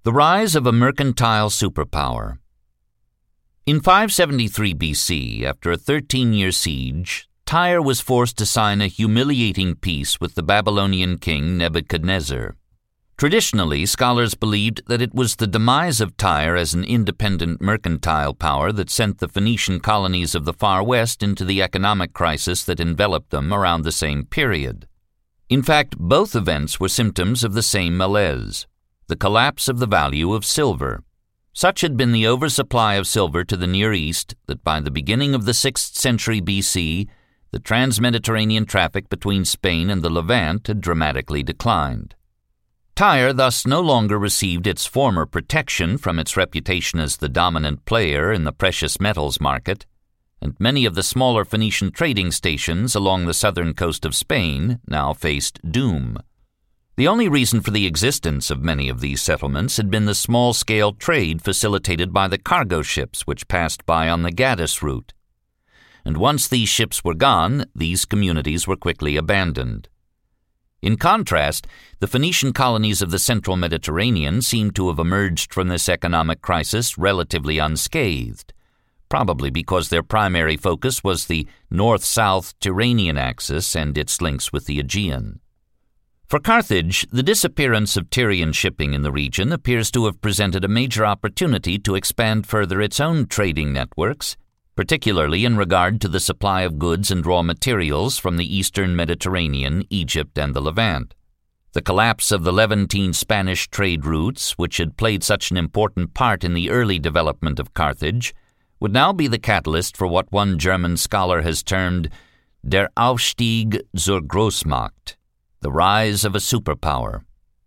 The rise of a mercantile superpower. In 573 BC, after a 13-year siege, Tyre was forced to sign a humiliating peace with the Babylonian king Nebuchadnezzar. Traditionally, scholars believed that it was the demise of Tyre as an independent mercantile power that sent the Phoenician colonies of the Far West into the economic crisis that enveloped them around the same period. In fact, both events were symptoms of the same malaise, the collapse of the value of silver. Such had been the oversupply of silver to the Near East that by the beginning of the 6th century BC, the trans-Mediterranean traffic between Spain and the Levant had dramatically declined. Tyre thus no longer received its former protection from its reputation as the dominant player in the precious metals market, and many of the smaller Phoenician trading stations along the southern coast of Spain now faced doom. The only reason for the existence of many of these settlements had been the small-scale trade facilitated by the cargo ships which passed by on the Gades route. And once these ships were gone, these communities were quickly abandoned. In contrast, the Phoenician colonies of the central Mediterranean seemed to have emerged from this economic crisis relatively unscathed, probably because their primary focus was the north-south Tyrrhenian axis and its links with the Aegean. For Carthage, the disappearance of Tyrian shipping in the region appears to have presented a major opportunity to expand further its own trading networks, particularly in regard to the supply of goods and raw materials from the eastern Mediterranean, Egypt, and the Levant. The collapse of the Levantine Spanish trade routes, which had played such an important part in the early development of Carthage, would now be the catalyst for what one German scholar has termed Der Aufstieg zur Großmacht, the rise of a superpower.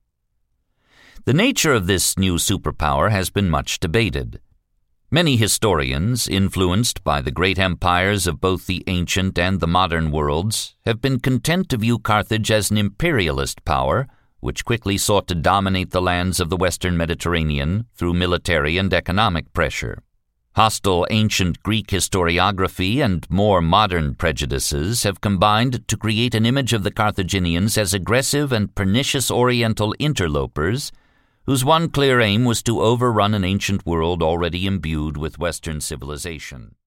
The nature of this new superpower has been much debated. Many historians, influenced by the great empires of both the ancient and the modern worlds, have been content to view Carthage as an imperialist power, which quickly sought to dominate the lands of the western Mediterranean through military and economic pressure. Hostile ancient Greek historiography and more modern prejudices have combined to create an image of the Carthaginians as aggressive and pernicious Oriental interlopers whose one clear aim was to overrun an ancient world already imbued with Western civilization.